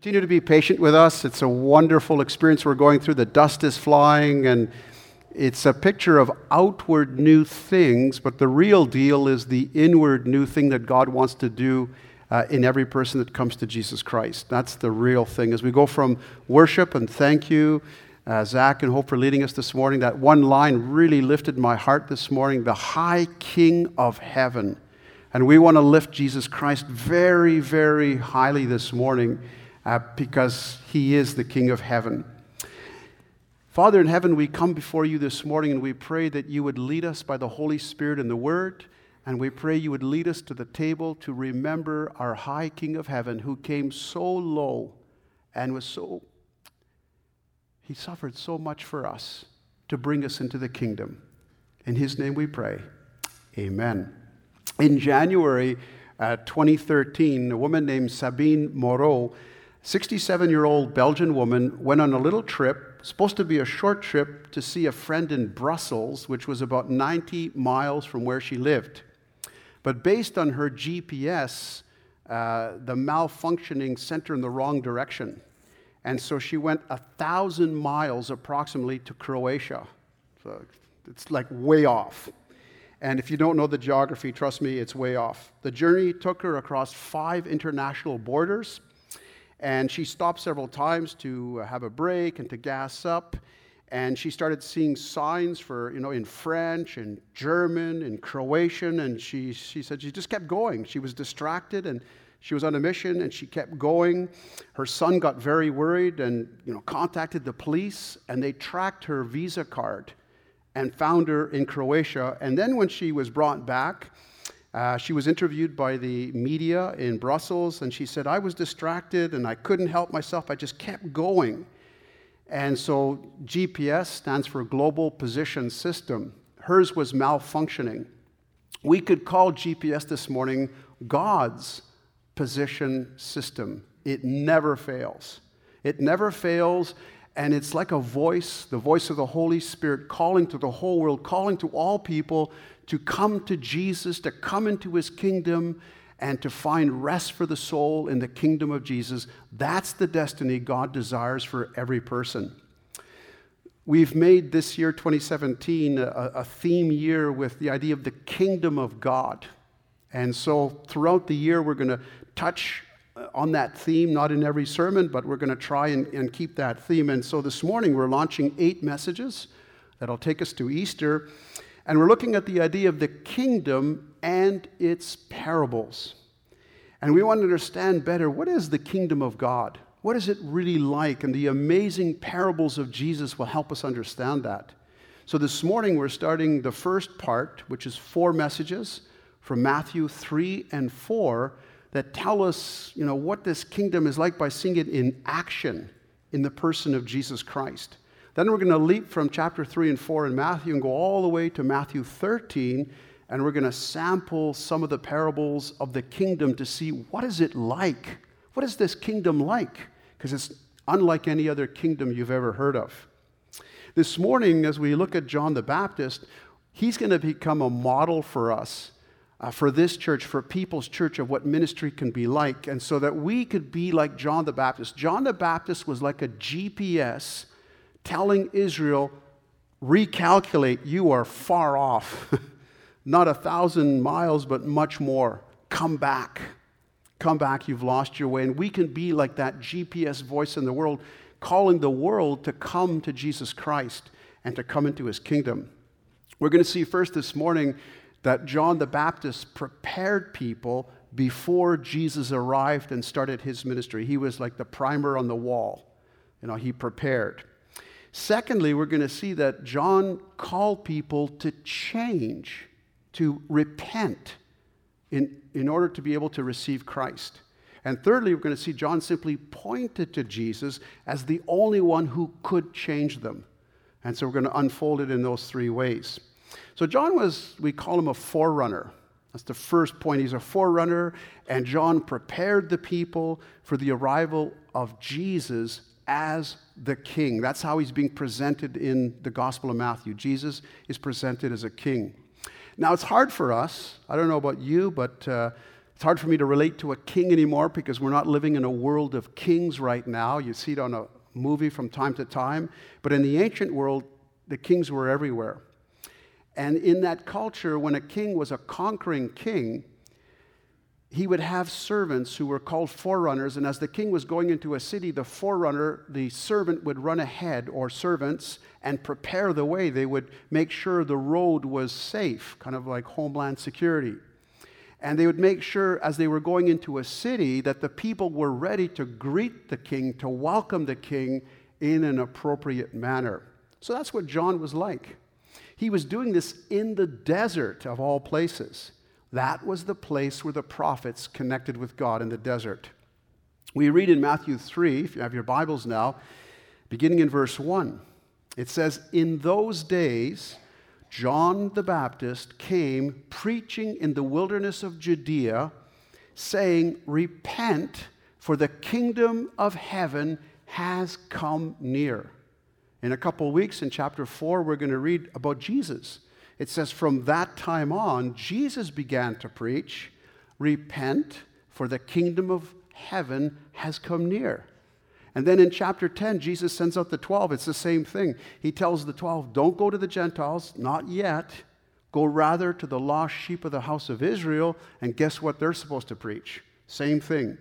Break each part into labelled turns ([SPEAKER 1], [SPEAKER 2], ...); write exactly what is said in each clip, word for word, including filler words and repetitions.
[SPEAKER 1] Continue to be patient with us. It's a wonderful experience we're going through. The dust is flying, and it's a picture of outward new things, but the real deal is the inward new thing that God wants to do uh, in every person that comes to Jesus Christ. That's the real thing. As we go from worship, and thank you, uh, Zach and Hope, for leading us this morning. That one line really lifted my heart this morning, the high King of heaven. And we want to lift Jesus Christ very, very highly this morning, Uh, because he is the King of heaven. Father in heaven, we come before you this morning and we pray that you would lead us by the Holy Spirit in the Word, and we pray you would lead us to the table to remember our high King of heaven who came so low and was so, he suffered so much for us to bring us into the kingdom. In his name we pray, amen. In January uh, twenty thirteen, a woman named Sabine Moreau, sixty-seven-year-old Belgian woman, went on a little trip, supposed to be a short trip, to see a friend in Brussels, which was about ninety miles from where she lived. But based on her G P S, uh, the malfunctioning sent her in the wrong direction. And so she went a thousand miles approximately to Croatia. So it's like way off. And if you don't know the geography, trust me, it's way off. The journey took her across five international borders. And she stopped several times to have a break and to gas up. And she started seeing signs for, you know, in French and German and Croatian. And she, she said she just kept going. She was distracted and she was on a mission and she kept going. Her son got very worried and, you know, contacted the police, and they tracked her visa card and found her in Croatia. And then when she was brought back, Uh, she was interviewed by the media in Brussels, and she said, I was distracted and I couldn't help myself. I just kept going. And so G P S stands for Global Position System. Hers was malfunctioning. We could call G P S this morning God's position system. It never fails. It never fails, and it's like a voice, the voice of the Holy Spirit, calling to the whole world, calling to all people to come to Jesus, to come into his kingdom, and to find rest for the soul in the kingdom of Jesus. That's the destiny God desires for every person. We've made this year, twenty seventeen, a, a theme year with the idea of the kingdom of God. And so throughout the year, we're going to touch on that theme, not in every sermon, but we're going to try and, and keep that theme. And so this morning, we're launching eight messages that'll take us to Easter. And we're looking at the idea of the kingdom and its parables. And we want to understand better, what is the kingdom of God? What is it really like? And the amazing parables of Jesus will help us understand that. So this morning we're starting the first part, which is four messages from Matthew three and four that tell us, you know, what this kingdom is like by seeing it in action in the person of Jesus Christ. Then we're going to leap from chapter three and four in Matthew and go all the way to Matthew thirteen, and we're going to sample some of the parables of the kingdom to see what is it like? What is this kingdom like? Because it's unlike any other kingdom you've ever heard of. This morning, as we look at John the Baptist, he's going to become a model for us, uh, for this church, for People's Church, of what ministry can be like, and so that we could be like John the Baptist. John the Baptist was like a G P S telling Israel, recalculate, you are far off. Not a thousand miles, but much more. Come back. Come back, you've lost your way. And we can be like that G P S voice in the world, calling the world to come to Jesus Christ and to come into his kingdom. We're going to see first this morning that John the Baptist prepared people before Jesus arrived and started his ministry. He was like the primer on the wall. You know, he prepared. Secondly, we're going to see that John called people to change, to repent in, in order to be able to receive Christ. And thirdly, we're going to see John simply pointed to Jesus as the only one who could change them. And so we're going to unfold it in those three ways. So John was, we call him a forerunner. That's the first point. He's a forerunner, and John prepared the people for the arrival of Jesus as the king. That's how he's being presented in the Gospel of Matthew. Jesus is presented as a king. Now, it's hard for us. I don't know about you, but uh, It's hard for me to relate to a king anymore because we're not living in a world of kings right now. You see it on a movie from time to time. But in the ancient world, the kings were everywhere. And in that culture, when a king was a conquering king, he would have servants who were called forerunners. And as the king was going into a city, the forerunner, the servant, would run ahead, or servants, and prepare the way. They would make sure the road was safe, kind of like Homeland Security. And they would make sure, as they were going into a city, that the people were ready to greet the king, to welcome the king in an appropriate manner. So that's what John was like. He was doing this in the desert, of all places. That was the place where the prophets connected with God, in the desert. We read in Matthew three, if you have your Bibles now, beginning in verse one. It says, "In those days, John the Baptist came preaching in the wilderness of Judea, saying, 'Repent, for the kingdom of heaven has come near.'" In a couple of weeks, in chapter four, we're going to read about Jesus. It says, from that time on, Jesus began to preach, "Repent, for the kingdom of heaven has come near." And then in chapter ten, Jesus sends out the twelve. It's the same thing. He tells the twelve, don't go to the Gentiles, not yet. Go rather to the lost sheep of the house of Israel. And guess what they're supposed to preach? Same thing.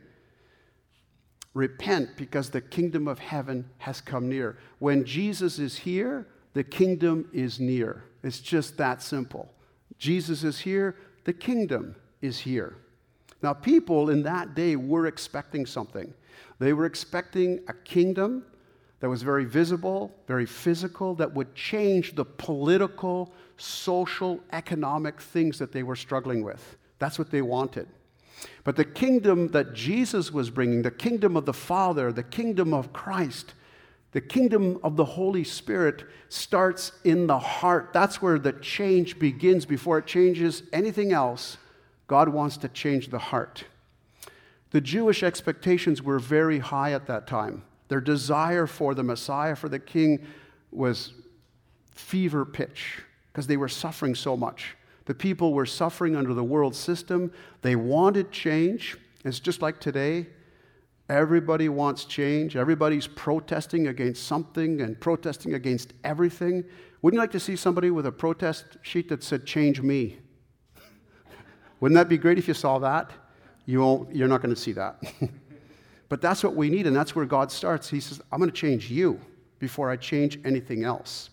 [SPEAKER 1] Repent, because the kingdom of heaven has come near. When Jesus is here, the kingdom is near. It's just that simple. Jesus is here, the kingdom is here. Now, people in that day were expecting something. They were expecting a kingdom that was very visible, very physical, that would change the political, social, economic things that they were struggling with. That's what they wanted. But the kingdom that Jesus was bringing, the kingdom of the Father, the kingdom of Christ, the kingdom of the Holy Spirit, starts in the heart. That's where the change begins. Before it changes anything else, God wants to change the heart. The Jewish expectations were very high at that time. Their desire for the Messiah, for the King, was fever pitch because they were suffering so much. The people were suffering under the world system. They wanted change. It's just like today. Everybody wants change. Everybody's protesting against something and protesting against everything. Wouldn't you like to see somebody with a protest sheet that said, "Change me"? Wouldn't that be great if you saw that? You won't, you're not going to see that. But that's what we need, and that's where God starts. He says, I'm going to change you before I change anything else.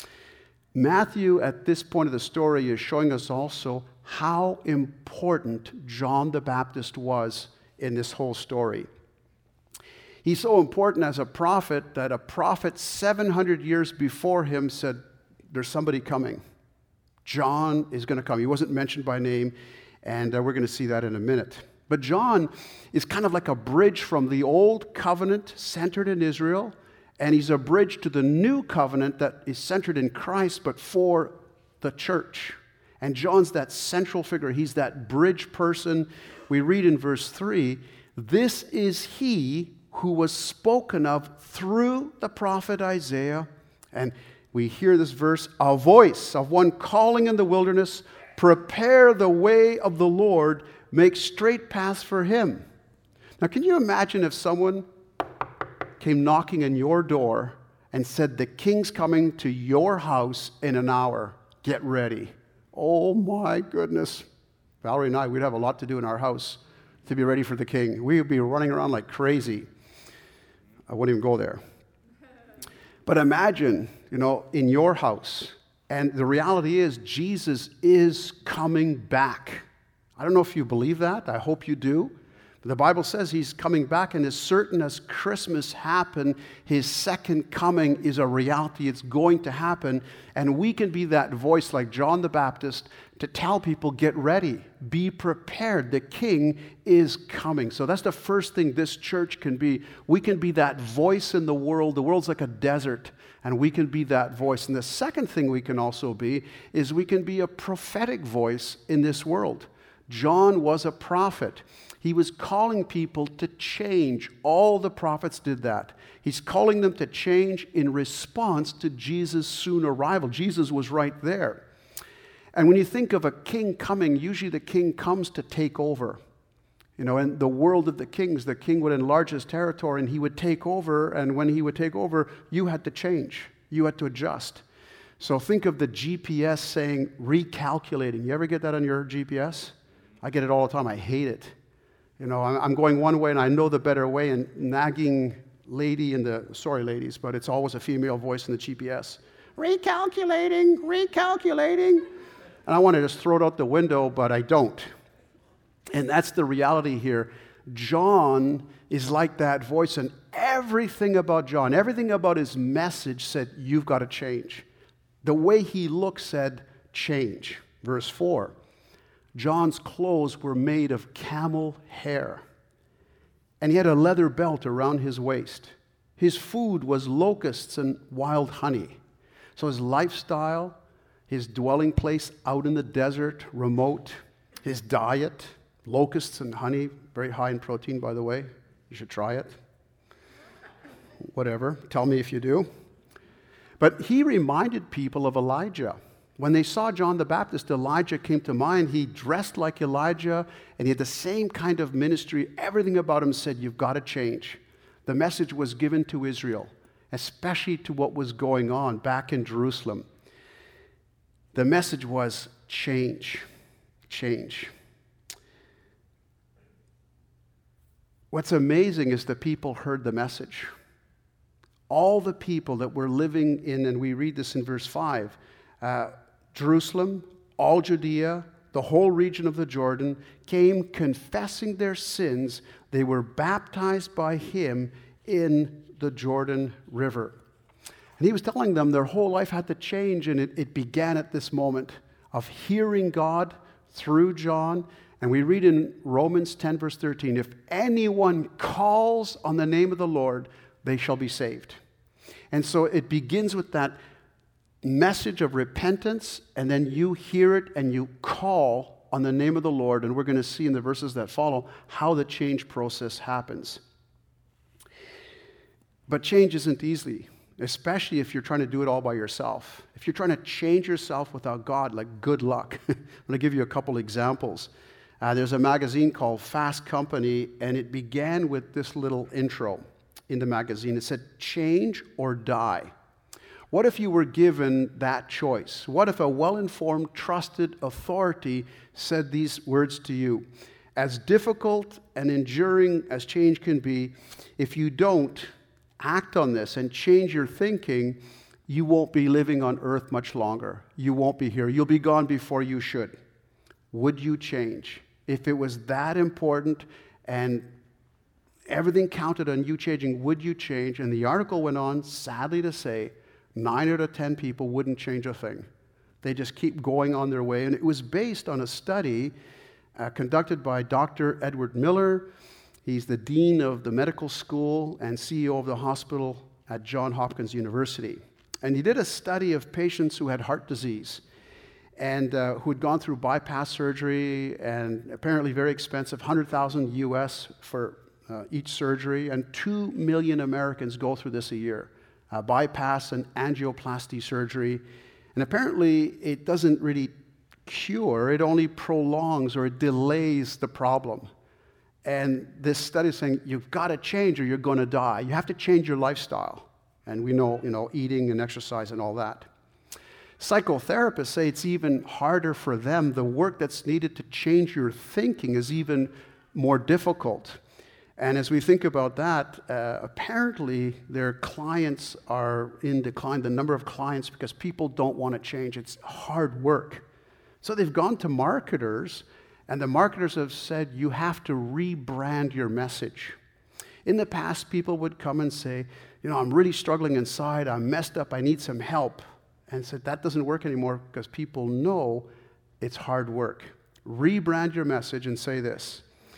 [SPEAKER 1] Matthew, at this point of the story, is showing us also how important John the Baptist was in this whole story. He's so important as a prophet that a prophet seven hundred years before him said, there's somebody coming. John is going to come. He wasn't mentioned by name, and uh, we're going to see that in a minute. But John is kind of like a bridge from the old covenant centered in Israel, and he's a bridge to the new covenant that is centered in Christ, but for the church. And John's that central figure. He's that bridge person. We read in verse three, "This is he who was spoken of through the prophet Isaiah." And we hear this verse, "A voice of one calling in the wilderness, prepare the way of the Lord, make straight paths for him." Now, can you imagine if someone came knocking on your door and said, "The king's coming to your house in an hour. Get ready." Oh my goodness. Valerie and I, we'd have a lot to do in our house to be ready for the king. We'd be running around like crazy. I wouldn't even go there. But imagine, you know, in your house, and the reality is Jesus is coming back. I don't know if you believe that. I hope you do. The Bible says he's coming back, and as certain as Christmas happened, his second coming is a reality. It's going to happen, and we can be that voice like John the Baptist to tell people, get ready, be prepared. The king is coming. So that's the first thing this church can be. We can be that voice in the world. The world's like a desert, and we can be that voice. And the second thing we can also be is we can be a prophetic voice in this world. John was a prophet. He was calling people to change. All the prophets did that. He's calling them to change in response to Jesus' soon arrival. Jesus was right there. And when you think of a king coming, usually the king comes to take over. You know, in the world of the kings, the king would enlarge his territory and he would take over, and when he would take over, you had to change. You had to adjust. So think of the G P S saying recalculating. You ever get that on your G P S? I get it all the time. I hate it. You know, I'm going one way and I know the better way, and nagging lady in the, sorry ladies, but it's always a female voice in the G P S. Recalculating, recalculating. And I want to just throw it out the window, but I don't. And that's the reality here. John is like that voice, and everything about John, everything about his message said, you've got to change. The way he looked said, change. Verse four, John's clothes were made of camel hair, and he had a leather belt around his waist. His food was locusts and wild honey. So his lifestyle, his dwelling place out in the desert, remote, his diet, locusts and honey, very high in protein, by the way. You should try it. Whatever. Tell me if you do. But he reminded people of Elijah. When they saw John the Baptist, Elijah came to mind. He dressed like Elijah, and he had the same kind of ministry. Everything about him said, you've got to change. The message was given to Israel, especially to what was going on back in Jerusalem. The message was change, change. What's amazing is the people heard the message. All the people that were living in, and we read this in verse five, uh, Jerusalem, all Judea, the whole region of the Jordan, came confessing their sins. They were baptized by him in the Jordan River. And he was telling them their whole life had to change, and it, it began at this moment of hearing God through John. And we read in Romans ten, verse thirteen, if anyone calls on the name of the Lord, they shall be saved. And so it begins with that message of repentance, and then you hear it and you call on the name of the Lord. And we're going to see in the verses that follow how the change process happens. But change isn't easy, especially if you're trying to do it all by yourself. If you're trying to change yourself without God, like, good luck. I'm going to give you a couple examples. Uh, there's a magazine called Fast Company, and it began with this little intro in the magazine. It said, change or die. What if you were given that choice? What if a well-informed, trusted authority said these words to you? As difficult and enduring as change can be, if you don't act on this and change your thinking, you won't be living on earth much longer. You won't be here. You'll be gone before you should. Would you change? If it was that important and everything counted on you changing, would you change? And the article went on, sadly to say, nine out of ten people wouldn't change a thing. They just keep going on their way. And it was based on a study uh, conducted by Doctor Edward Miller. He's the dean of the medical school and C E O of the hospital at Johns Hopkins University. And he did a study of patients who had heart disease and uh, who had gone through bypass surgery, and apparently very expensive, one hundred thousand U S for uh, each surgery, and two million Americans go through this a year, uh, bypass and angioplasty surgery. And apparently it doesn't really cure, it only prolongs or it delays the problem. And this study is saying, you've got to change or you're going to die. You have to change your lifestyle. And we know, you know, eating and exercise and all that. Psychotherapists say it's even harder for them. The work that's needed to change your thinking is even more difficult. And as we think about that, uh, apparently their clients are in decline, the number of clients, because people don't want to change. It's hard work. So they've gone to marketers, and the marketers have said, you have to rebrand your message. In the past, people would come and say, you know, I'm really struggling inside, I'm messed up, I need some help. And said, that doesn't work anymore because people know it's hard work. Rebrand your message and say this.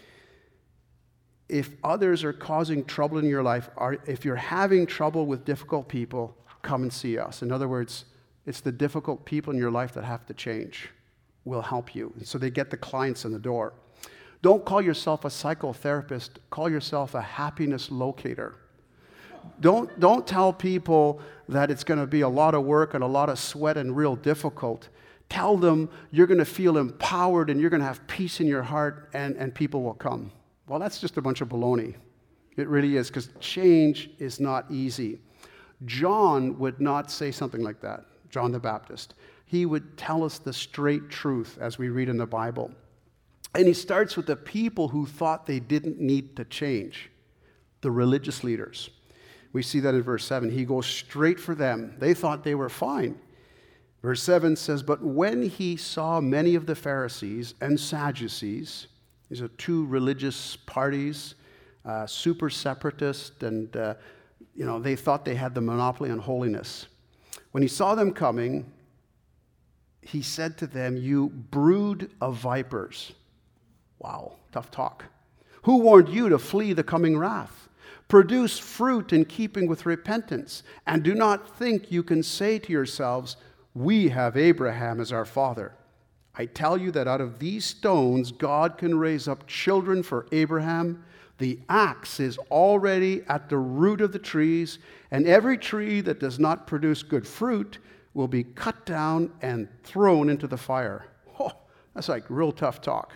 [SPEAKER 1] If others are causing trouble in your life, or if you're having trouble with difficult people, come and see us. In other words, it's the difficult people in your life that have to change. We'll help you. And so they get the clients in the door. Don't call yourself a psychotherapist. Call yourself a happiness locator. Don't, don't tell people that it's going to be a lot of work and a lot of sweat and real difficult. Tell them you're going to feel empowered and you're going to have peace in your heart, and, and people will come. Well, that's just a bunch of baloney. It really is, because change is not easy. John would not say something like that, John the Baptist. He would tell us the straight truth as we read in the Bible. And he starts with the people who thought they didn't need to change, the religious leaders. We see that in verse seven. He goes straight for them. They thought they were fine. Verse seven says, but when he saw many of the Pharisees and Sadducees, these are two religious parties, uh, super separatist, and uh, you know, they thought they had the monopoly on holiness. When he saw them coming, he said to them, you brood of vipers. Wow, tough talk. Who warned you to flee the coming wrath? Produce fruit in keeping with repentance, and do not think you can say to yourselves, we have Abraham as our father. I tell you that out of these stones, God can raise up children for Abraham. The axe is already at the root of the trees, and every tree that does not produce good fruit will be cut down and thrown into the fire. Oh, that's like real tough talk.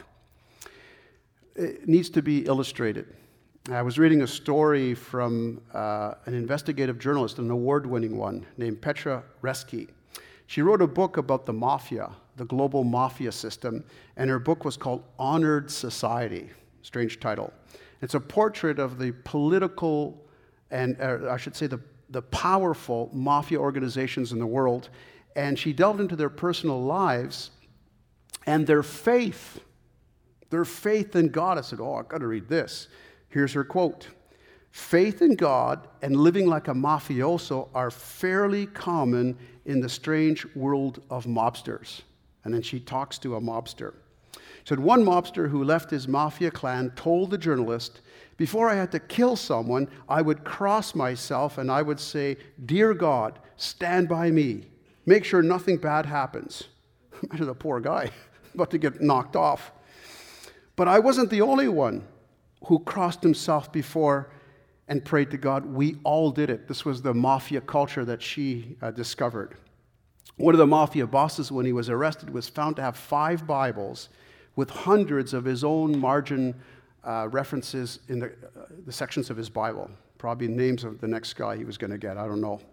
[SPEAKER 1] It needs to be illustrated. I was reading a story from uh, an investigative journalist, an award-winning one, named Petra Reski. She wrote a book about the mafia, the global mafia system, and her book was called Honored Society. Strange title. It's a portrait of the political and, uh, I should say, the, the powerful mafia organizations in the world, and she delved into their personal lives and their faith. Their faith in God. I said, oh, I've got to read this. Here's her quote. Faith in God and living like a mafioso are fairly common in the strange world of mobsters. And then she talks to a mobster. She said, one mobster who left his mafia clan told the journalist, before I had to kill someone, I would cross myself and I would say, dear God, stand by me. Make sure nothing bad happens. Imagine the poor guy about to get knocked off. But I wasn't the only one who crossed himself before and prayed to God. We all did it. This was the mafia culture that she uh, discovered. One of the mafia bosses, when he was arrested, was found to have five Bibles with hundreds of his own margin uh, references in the, uh, the sections of his Bible. Probably names of the next guy he was going to get. I don't know.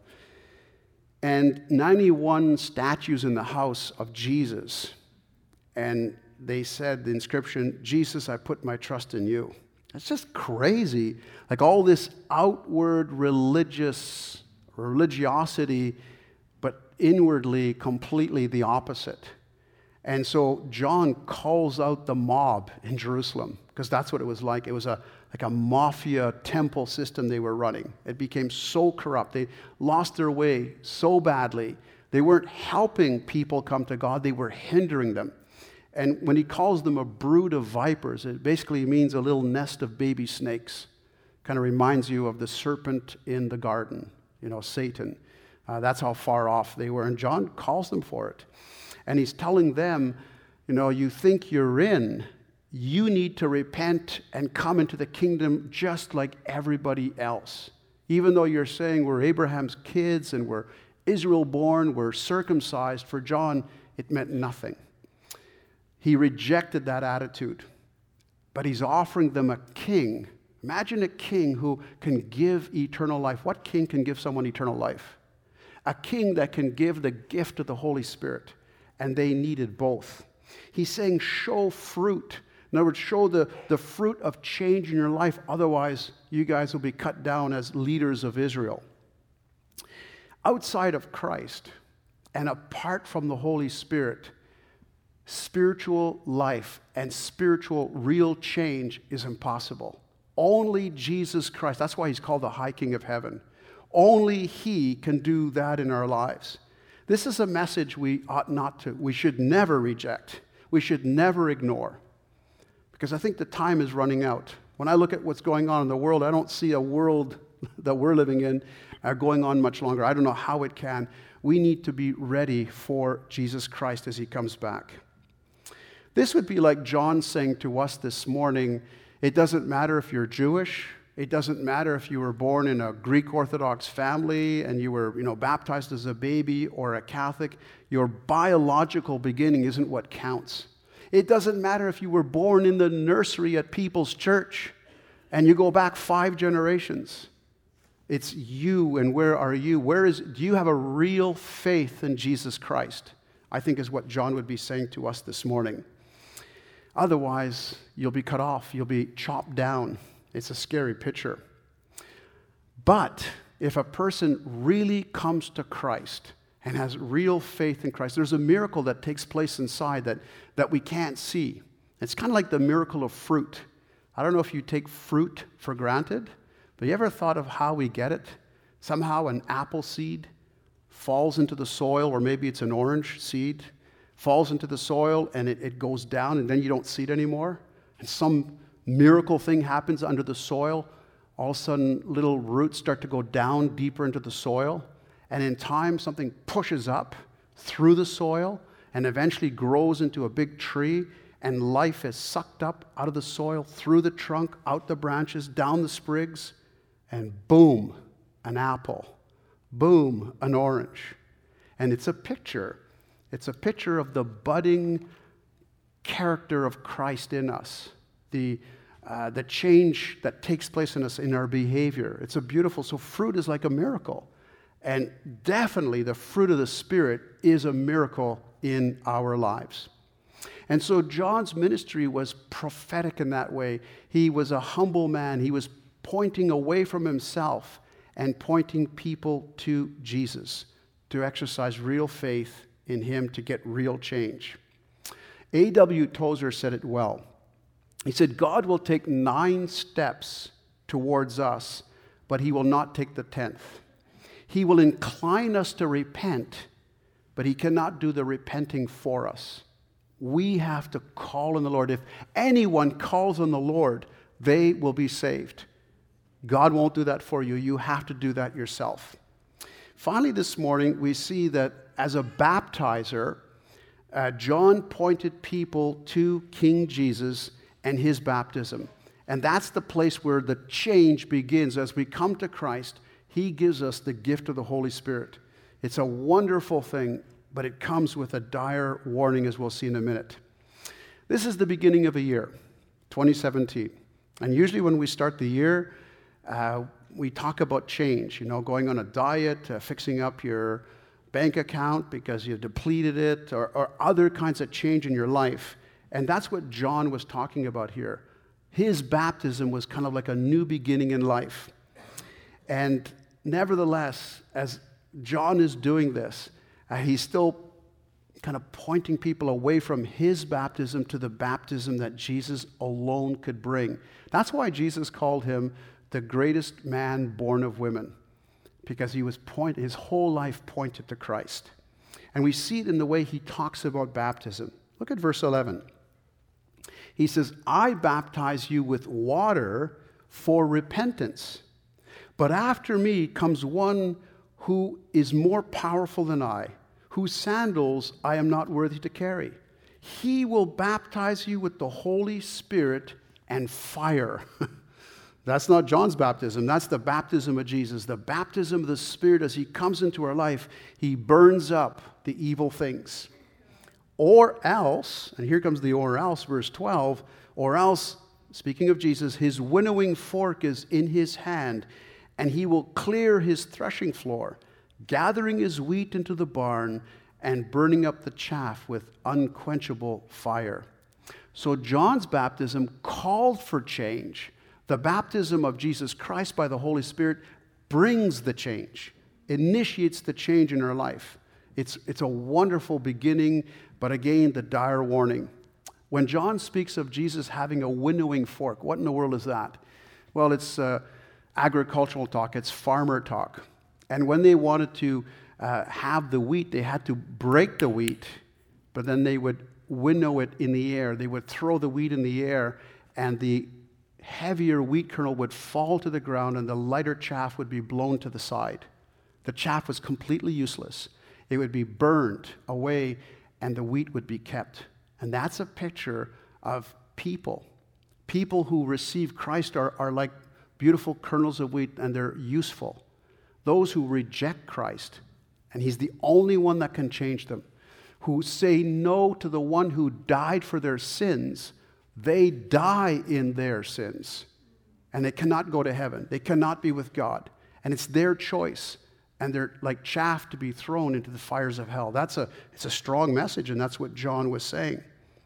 [SPEAKER 1] And ninety-one statues in the house of Jesus. And they said the inscription, Jesus, I put my trust in you. It's just crazy. Like all this outward religious religiosity, but inwardly completely the opposite. And so John calls out the mob in Jerusalem, because that's what it was like. It was a like a mafia temple system they were running. It became so corrupt. They lost their way so badly. They weren't helping people come to God. They were hindering them. And when he calls them a brood of vipers, it basically means a little nest of baby snakes. Kind of reminds you of the serpent in the garden, you know, Satan. Uh, that's how far off they were. And John calls them for it. And he's telling them, you know, you think you're in, you need to repent and come into the kingdom just like everybody else. Even though you're saying we're Abraham's kids and we're Israel born, we're circumcised, for John, it meant nothing. He rejected that attitude, but he's offering them a king. Imagine a king who can give eternal life. What king can give someone eternal life? A king that can give the gift of the Holy Spirit, and they needed both. He's saying show fruit. In other words, show the, the fruit of change in your life. Otherwise, you guys will be cut down as leaders of Israel. Outside of Christ and apart from the Holy Spirit, spiritual life and spiritual real change is impossible. Only Jesus Christ, that's why he's called the High King of Heaven. Only he can do that in our lives. This is a message we ought not to, we should never reject. We should never ignore. Because I think the time is running out. When I look at what's going on in the world, I don't see a world that we're living in uh, going on much longer. I don't know how it can. We need to be ready for Jesus Christ as he comes back. This would be like John saying to us this morning, it doesn't matter if you're Jewish, it doesn't matter if you were born in a Greek Orthodox family and you were, you know, baptized as a baby or a Catholic, your biological beginning isn't what counts. It doesn't matter if you were born in the nursery at People's Church and you go back five generations. It's you, and where are you? Where is, do you have a real faith in Jesus Christ? I think is what John would be saying to us this morning. Otherwise, you'll be cut off. You'll be chopped down. It's a scary picture. But if a person really comes to Christ and has real faith in Christ, there's a miracle that takes place inside that, that we can't see. It's kind of like the miracle of fruit. I don't know if you take fruit for granted, but you ever thought of how we get it? Somehow an apple seed falls into the soil, or maybe it's an orange seed, falls into the soil and it, it goes down and then you don't see it anymore. And some miracle thing happens under the soil. All of a sudden, little roots start to go down deeper into the soil. And in time, something pushes up through the soil and eventually grows into a big tree. And life is sucked up out of the soil, through the trunk, out the branches, down the sprigs. And boom, an apple. Boom, an orange. And it's a picture. It's a picture of the budding character of Christ in us. The Uh, the change that takes place in us in our behavior. It's a beautiful, so fruit is like a miracle. And definitely the fruit of the Spirit is a miracle in our lives. And so John's ministry was prophetic in that way. He was a humble man. He was pointing away from himself and pointing people to Jesus, to exercise real faith in him to get real change. A W Tozer said it well. He said, God will take nine steps towards us, but he will not take the tenth. He will incline us to repent, but he cannot do the repenting for us. We have to call on the Lord. If anyone calls on the Lord, they will be saved. God won't do that for you. You have to do that yourself. Finally, this morning, we see that as a baptizer, uh, John pointed people to King Jesus and his baptism. And that's the place where the change begins. As we come to Christ, he gives us the gift of the Holy Spirit. It's a wonderful thing, but it comes with a dire warning, as we'll see in a minute. This is the beginning of a year, twenty seventeen. And usually when we start the year, uh, we talk about change, you know, going on a diet, uh, fixing up your bank account because you've depleted it, or, or other kinds of change in your life. And that's what John was talking about here. His baptism was kind of like a new beginning in life. And nevertheless, as John is doing this, uh, he's still kind of pointing people away from his baptism to the baptism that Jesus alone could bring. That's why Jesus called him the greatest man born of women, because he was point, his whole life pointed to Christ. And we see it in the way he talks about baptism. Look at verse eleven. He says, I baptize you with water for repentance. But after me comes one who is more powerful than I, whose sandals I am not worthy to carry. He will baptize you with the Holy Spirit and fire. That's not John's baptism. That's the baptism of Jesus. The baptism of the Spirit, as he comes into our life, he burns up the evil things. Or else, and here comes the or else, verse twelve, or else, speaking of Jesus, his winnowing fork is in his hand, and he will clear his threshing floor, gathering his wheat into the barn and burning up the chaff with unquenchable fire. So John's baptism called for change. The baptism of Jesus Christ by the Holy Spirit brings the change, initiates the change in our life. It's, it's a wonderful beginning, but again, the dire warning. When John speaks of Jesus having a winnowing fork, what in the world is that? Well, it's uh, agricultural talk, it's farmer talk. And when they wanted to uh, have the wheat, they had to break the wheat, but then they would winnow it in the air. They would throw the wheat in the air, and the heavier wheat kernel would fall to the ground, and the lighter chaff would be blown to the side. The chaff was completely useless. It would be burned away, and the wheat would be kept. And that's a picture of people. People who receive Christ are, are like beautiful kernels of wheat, and they're useful. Those who reject Christ, and he's the only one that can change them. who say no to the one who died for their sins, they die in their sins. And they cannot go to heaven. They cannot be with God. And it's their choice. And they're like chaff to be thrown into the fires of hell. That's a, it's a strong message, and that's what John was saying.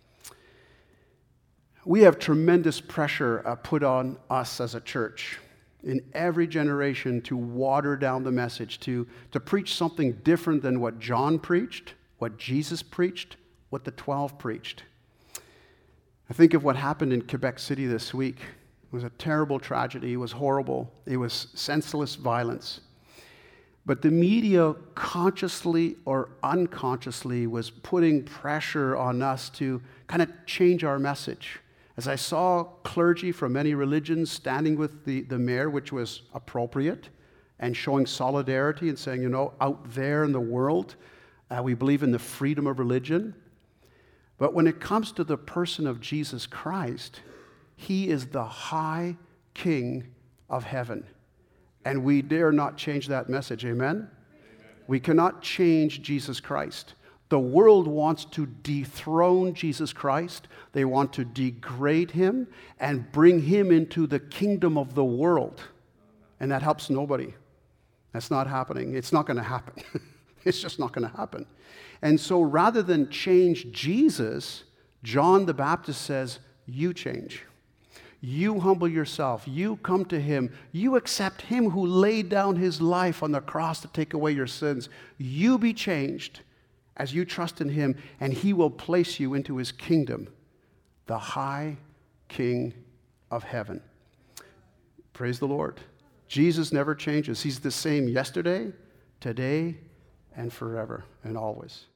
[SPEAKER 1] We have tremendous pressure uh, put on us as a church in every generation to water down the message, to, to preach something different than what John preached, what Jesus preached, what the twelve preached. I think of what happened in Quebec City this week. It was a terrible tragedy. It was horrible. It was senseless violence. But the media, consciously or unconsciously, was putting pressure on us to kind of change our message. As I saw clergy from many religions standing with the, the mayor, which was appropriate, and showing solidarity and saying, you know, out there in the world, uh, we believe in the freedom of religion. But when it comes to the person of Jesus Christ, he is the high King of heaven. And we dare not change that message, amen? Amen? We cannot change Jesus Christ. The world wants to dethrone Jesus Christ. They want to degrade him and bring him into the kingdom of the world. And that helps nobody. That's not happening. It's not going to happen. It's just not going to happen. And so rather than change Jesus, John the Baptist says, you change. You humble yourself. You come to him. You accept him who laid down his life on the cross to take away your sins. You be changed as you trust in him, and he will place you into his kingdom, the high King of heaven. Praise the Lord. Jesus never changes. He's the same yesterday, today, and forever, and always.